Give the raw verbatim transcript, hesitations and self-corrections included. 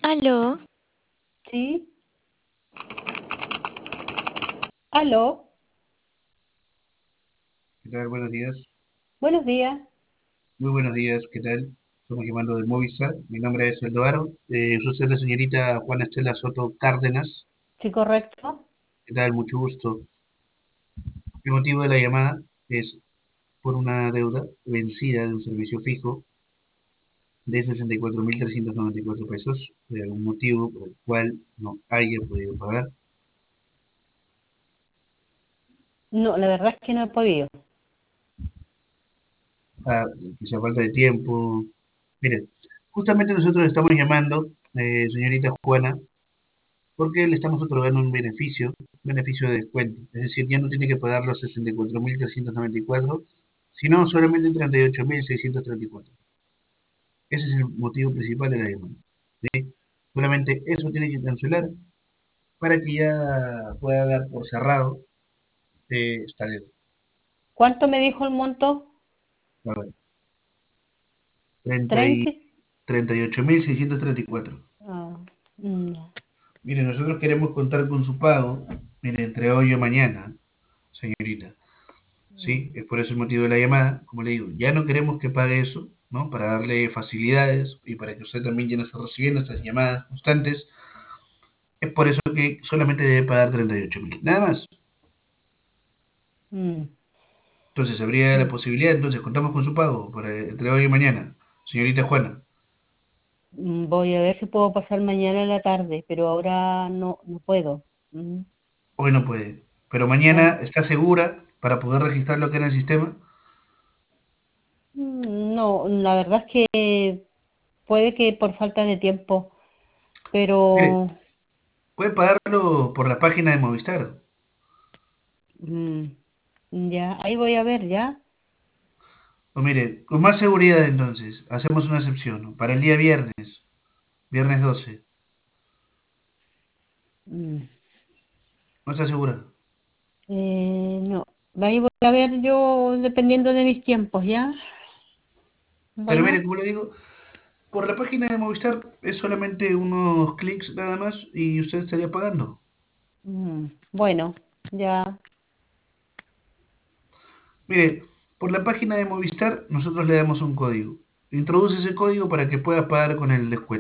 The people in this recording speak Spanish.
Aló, Sí, aló, ¿Qué tal? Buenos días. buenos días, Muy buenos días. ¿Qué tal? Estamos llamando de Movistar. Mi nombre es Eldorado. Eh, yo soy la señorita Juana Estela Soto Cárdenas. sí, correcto. ¿Qué tal? Mucho gusto. El motivo de la llamada es por una deuda vencida de un servicio fijo de sesenta y cuatro mil trescientos noventa y cuatro pesos, de algún motivo por el cual no haya podido pagar. No, la verdad es que no he podido. Ah, quizá falta de tiempo. Mire, justamente nosotros estamos llamando, eh, señorita Juana, porque le estamos otorgando un beneficio, beneficio de descuento. Es decir, ya no tiene que pagar los sesenta y cuatro mil trescientos noventa y cuatro, sino solamente treinta y ocho mil seiscientos treinta y cuatro. Ese es el motivo principal de la demanda. ¿Sí? Solamente eso tiene que cancelar para que ya pueda dar por cerrado eh, esta deuda. ¿Cuánto me dijo el monto? A ver, treinta y ¿treinta? treinta y ocho mil seiscientos treinta y cuatro. Ah, mm, Mire, nosotros queremos contar con su pago, mire, entre hoy y mañana, señorita. ¿Sí? mm, Es por eso el motivo de la llamada. Como le digo, ya no queremos que pague eso, ¿no? Para darle facilidades y para que usted también ya no esté recibiendo estas llamadas constantes. Es por eso que solamente debe pagar treinta y ocho mil. Nada más. mm, Entonces, habría la mm. posibilidad, entonces, contamos con su pago para entre hoy y mañana. Señorita Juana, Mm, Voy a ver si puedo pasar mañana en la tarde, pero ahora no, no puedo. Mm, hoy no puede. Pero No, mañana está segura para poder registrar lo que era el sistema. mm, no, la verdad es que puede que por falta de tiempo, Mire, pero puede pagarlo por la página de Movistar. mm, ya, ahí voy a ver ya. O mire, con más seguridad entonces, hacemos una excepción, ¿no? Para el día viernes, viernes doce. Mm, ¿No está segura? eh, no, ahí voy a ver yo dependiendo de mis tiempos, ¿ya? Pero mire, Bueno. como le digo, por la página de Movistar es solamente unos clics nada más y usted estaría pagando. Mm, bueno, ya. Mire, por la página de Movistar nosotros le damos un código. Introduce ese código para que pueda pagar con el descuento.